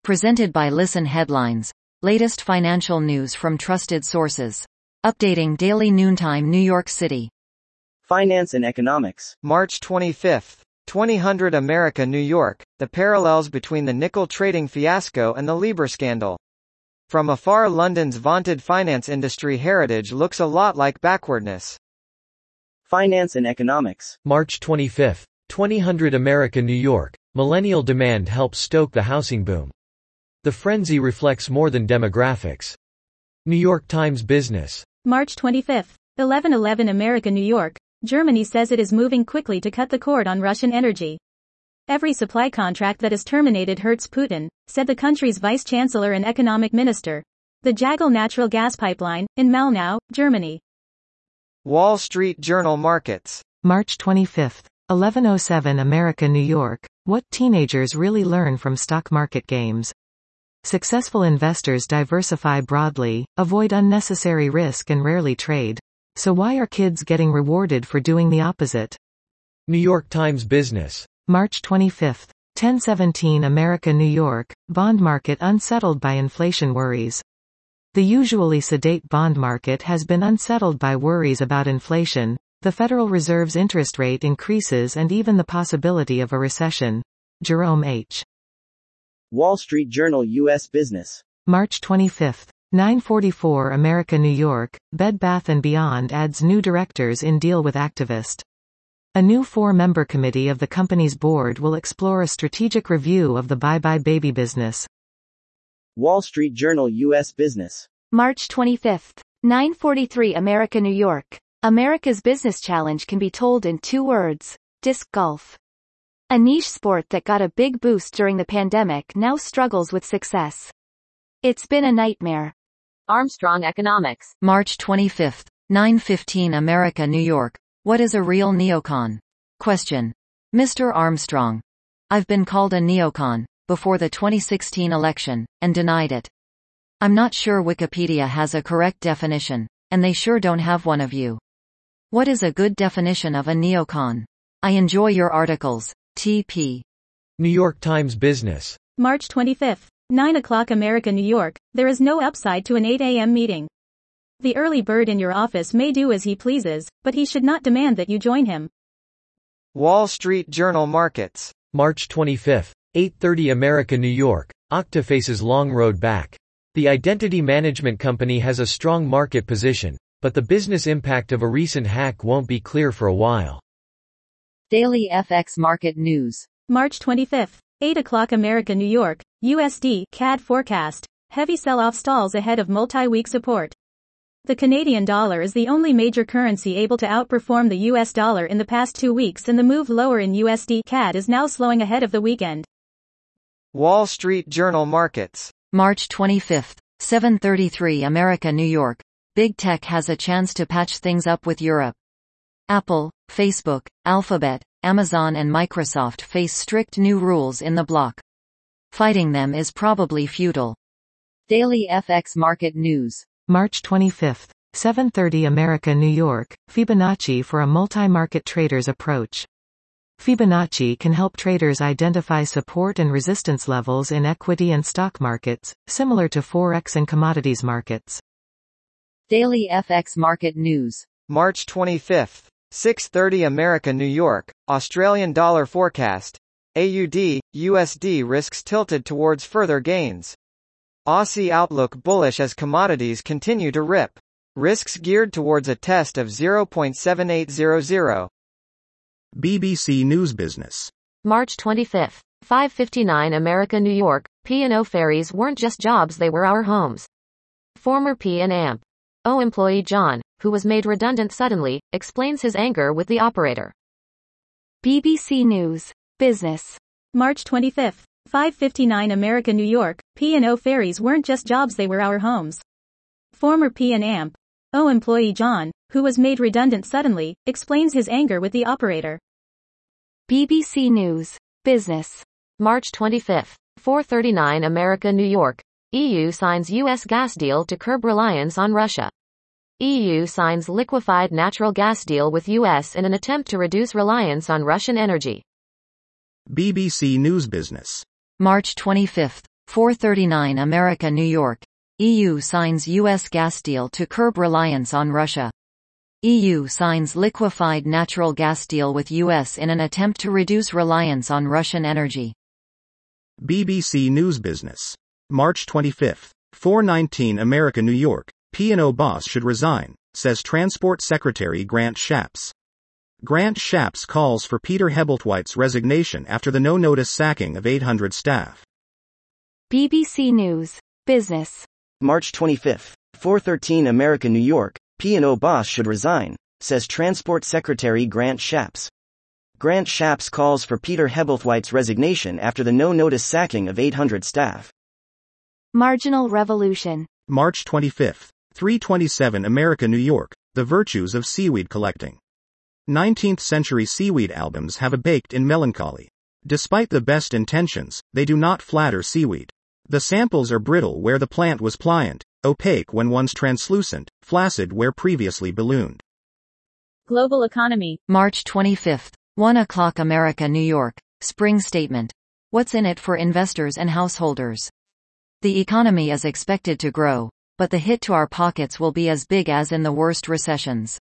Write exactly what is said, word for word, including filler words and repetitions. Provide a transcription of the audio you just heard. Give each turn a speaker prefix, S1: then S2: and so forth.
S1: Presented by Listen Headlines. Latest financial news from trusted sources. Updating daily noontime New York City.
S2: Finance and Economics.
S3: March twenty-fifth. twenty hundred America, New York. The parallels between the nickel trading fiasco and the Libor scandal. From afar, London's vaunted finance industry heritage looks a lot like backwardness.
S2: Finance and Economics.
S4: March twenty-fifth. twenty hundred America, New York. Millennial demand helps stoke the housing boom. The frenzy reflects more than demographics. New York Times Business.
S5: March twenty-fifth. eleven eleven America, New York. Germany says it is moving quickly to cut the cord on Russian energy. Every supply contract that is terminated hurts Putin, said the country's vice chancellor and economic minister. The Jagal natural gas pipeline, in Malnau, Germany.
S3: Wall Street Journal Markets.
S6: March twenty-fifth. eleven oh seven America, New York. What teenagers really learn from stock market games. Successful investors diversify broadly, avoid unnecessary risk and rarely trade. So why are kids getting rewarded for doing the opposite?
S4: New York Times Business.
S6: March twenty-fifth. ten seventeen America, New York. Bond market unsettled by inflation worries. The usually sedate bond market has been unsettled by worries about inflation, the Federal Reserve's interest rate increases and even the possibility of a recession. Jerome H.
S2: Wall Street Journal U S Business.
S6: March twenty-fifth. nine forty-four America, New York. Bed Bath and Beyond adds new directors in deal with activist. A new four-member committee of the company's board will explore a strategic review of the Bye Bye Baby business.
S2: Wall Street Journal U S Business.
S7: March twenty-fifth. nine forty-three America, New York. America's business challenge can be told in two words: disc golf. A niche sport that got a big boost during the pandemic now struggles with success. It's been a nightmare.
S8: Armstrong Economics.
S1: March twenty-fifth. nine fifteen America, New York. What is a real neocon? Question. Mister Armstrong. I've been called a neocon before the twenty sixteen election, and denied it. I'm not sure Wikipedia has a correct definition, and they sure don't have one of you. What is a good definition of a neocon? I enjoy your articles. T P.
S4: New York Times Business.
S5: March twenty-fifth. nine o'clock America, New York. There is no upside to an eight a m meeting. The early bird in your office may do as he pleases, but he should not demand that you join him.
S3: Wall Street Journal Markets.
S4: March twenty-fifth. eight thirty America, New York. Okta faces long road back. The identity management company has a strong market position, but the business impact of a recent hack won't be clear for a while.
S1: Daily F X Market News.
S5: March twenty-fifth. eight o'clock America, New York. U S D C A D forecast. Heavy sell-off stalls ahead of multi-week support. The Canadian dollar is the only major currency able to outperform the U S dollar in the past two weeks, and the move lower in U S D C A D is now slowing ahead of the weekend.
S3: Wall Street Journal Markets.
S1: March twenty-fifth. seven thirty-three America, New York. Big tech has a chance to patch things up with Europe. Apple, Facebook, Alphabet, Amazon and Microsoft face strict new rules in the bloc. Fighting them is probably futile. Daily F X Market News.
S6: March twenty-fifth. seven thirty America, New York. Fibonacci for a multi-market trader's approach. Fibonacci can help traders identify support and resistance levels in equity and stock markets, similar to Forex and commodities markets.
S1: Daily F X Market News.
S3: March twenty-fifth. six thirty America, New York. Australian dollar forecast. A U D, U S D risks tilted towards further gains. Aussie outlook bullish as commodities continue to rip. Risks geared towards a test of zero point seven eight zero zero.
S9: B B C News Business.
S8: March twenty-fifth. five fifty-nine America, New York. P and O ferries weren't just jobs, they were our homes. Former P and A M P O employee John, who was made redundant suddenly, explains his anger with the operator.
S7: B B C News. Business.
S5: March twenty-fifth. five fifty-nine America, New York. P and O ferries weren't just jobs, they were our homes. Former P and A M P O employee John, who was made redundant suddenly, explains his anger with the operator.
S7: B B C News. Business.
S8: March twenty-fifth. four thirty-nine America, New York. E U signs U S gas deal to curb reliance on Russia. E U signs liquefied natural gas deal with U S in an attempt to reduce reliance on Russian energy.
S9: B B C News Business.
S1: March twenty-fifth. four thirty-nine America New York. E U signs U S gas deal to curb reliance on Russia. E U signs liquefied natural gas deal with U S in an attempt to reduce reliance on Russian energy.
S9: B B C News Business. March twenty-fifth. four nineteen America New York. P and O boss should resign, says Transport Secretary Grant Shapps. Grant Shapps calls for Peter Hebblethwaite's resignation after the no-notice sacking of eight hundred staff.
S7: B B C News Business.
S2: March twenty-fifth. four thirteen America New York. P and O boss should resign, says Transport Secretary Grant Shapps. Grant Shapps calls for Peter Hebblethwaite's resignation after the no-notice sacking of eight hundred staff.
S7: Marginal Revolution.
S9: March twenty-fifth. three twenty-seven America New York. The virtues of seaweed collecting. nineteenth century seaweed albums have a baked-in melancholy. Despite the best intentions, they do not flatter seaweed. The samples are brittle where the plant was pliant, opaque when once translucent, flaccid where previously ballooned.
S5: Global economy.
S1: March twenty-fifth. one o'clock America New York. Spring statement. What's in it for investors and householders? The economy is expected to grow, but the hit to our pockets will be as big as in the worst recessions.